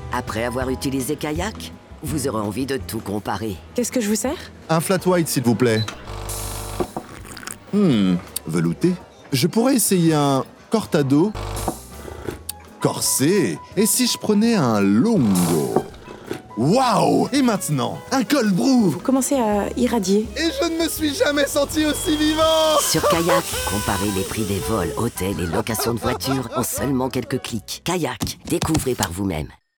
Après avoir utilisé Kayak, vous aurez envie de tout comparer. Qu'est-ce que je vous sers? Un flat white, s'il vous plaît. Velouté. Je pourrais essayer un cortado. Corsé. Et si je prenais un longo? Waouh! Et maintenant, un col brou. Vous commencez à irradier. Et je ne me suis jamais senti aussi vivant! Sur Kayak, comparez les prix des vols, hôtels et locations de voitures en seulement quelques clics. Kayak, découvrez par vous-même.